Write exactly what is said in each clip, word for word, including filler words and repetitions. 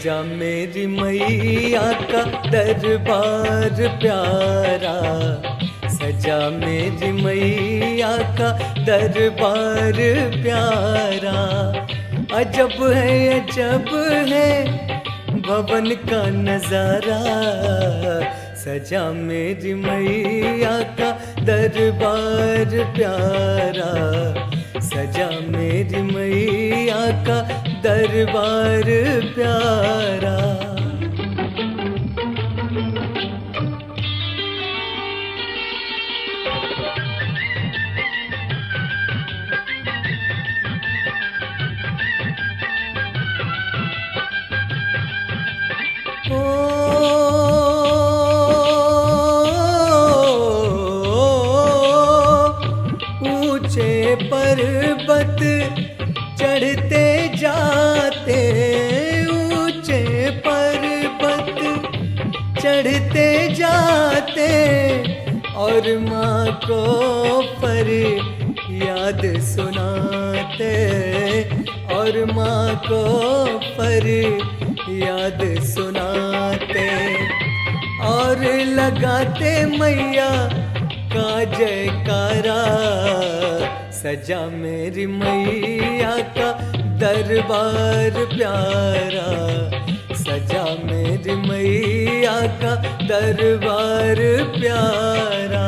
सजा मेरी मैया का दरबार प्यारा, सजा मेरी मैया का दरबार प्यारा। अजब है अजब है भवन का नजारा, सजा मेरी मैया का दरबार प्यारा, सजा मेरी मैया का दरबार प्यारा। पर्वत चढ़ते जाते, ऊंचे पर्वत चढ़ते जाते, और माँ को पर याद सुनाते, और माँ को पर याद सुनाते, और लगाते मैया का जयकारा, सजा मेरी मैया का दरबार प्यारा, सजा मेरी मैया का दरबार प्यारा।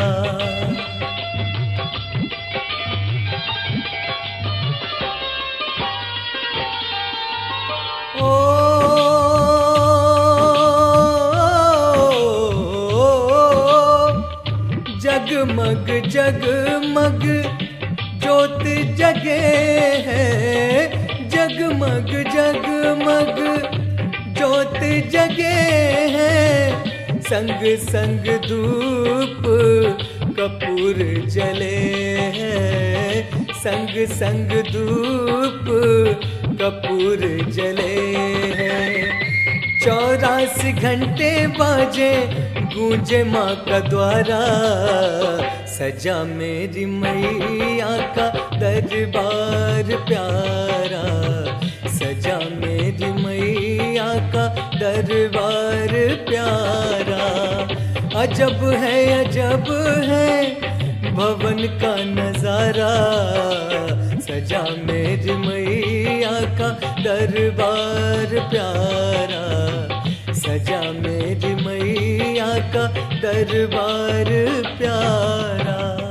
जगमग जगमग जोत जगे है, जगमग जगमग जोत जगे है, संग संग धूप कपूर जले है, संग संग धूप कपूर जले है। चौरासी घंटे बाजे गूंजे माँ का द्वारा, सजा मेरी मैया का दरबार प्यारा, सजा मेरी मैया का दरबार प्यारा। अजब है अजब है भवन का नजारा, सजा मेरी मैया का दरबार प्यारा, सजा मेरी मैया का दरबार प्यारा।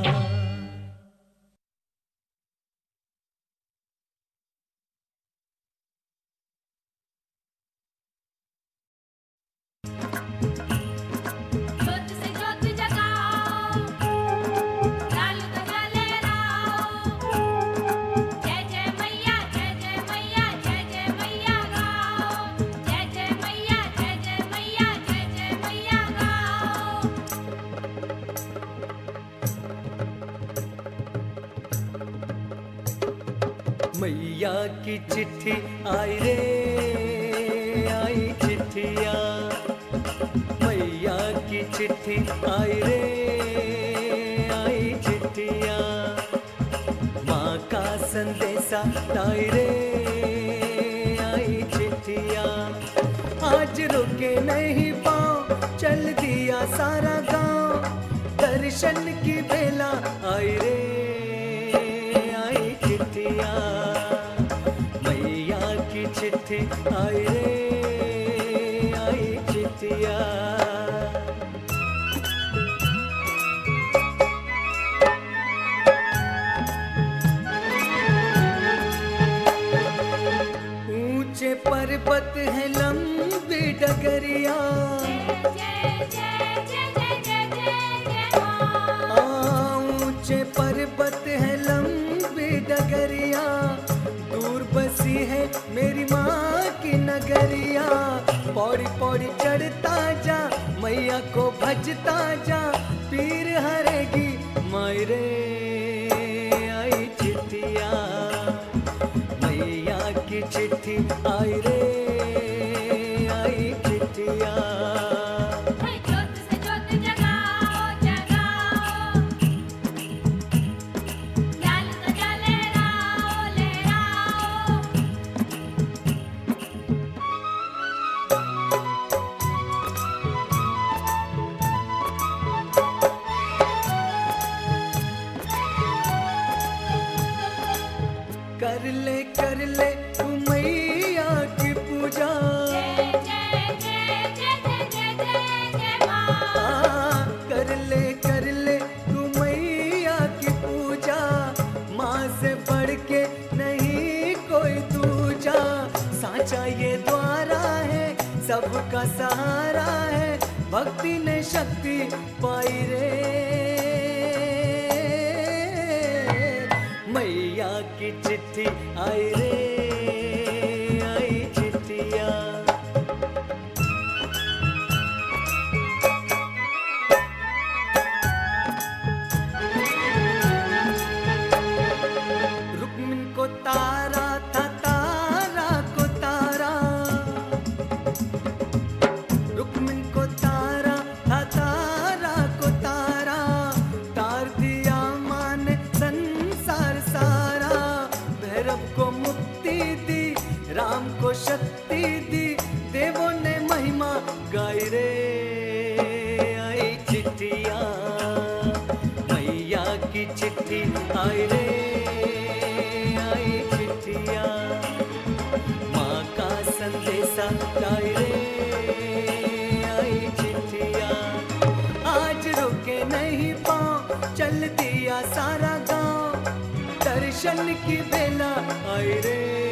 मैया की चिट्ठी आई रे आई चिट्ठिया, मैया की चिट्ठी आई रे आई चिट्ठिया, माँ का संदेशा लाई रे आई चिट्ठिया। आज रुके नहीं पाँव चल दिया सारा गांव, दर्शन की बेला आई रे आई चिट्ठिया, मैया की चिट्ठी आई रे आई चिट्ठिया। ऊंचे पर्वत है लंबी डगरिया, ऊंचे पर्वत है लंबी डगरिया, दूर बसी है मेरी माँ की नगरिया। पौड़ी पौड़ी चढ़ता जा मैया को भजता जा, पीर हरेगी मायरे आई चिट्ठिया, मैया की चिट्ठी आई रे आई चिट्ठिया। भक्ति ने शक्ति पाई रे। मैया की चिट्ठी आई रे, आई चिट्ठिया। रुक्मिन को तारा था, तारा को तारा, रुक्मिन को तारा था, तारा को तारा, तार दिया माँ ने संसार सारा। भैरव को मुक्ति दी, राम को शक्ति दी, देवों ने महिमा गाई रे। आई चिट्ठिया, मैया की चिट्ठी आई रे, आई चिट्ठिया। माँ का संदेशा लाई रे, आई चिट्ठिया। आज रुके नहीं पाँव, चल दिया सारा गांव, दर्शन की बेला आई रे।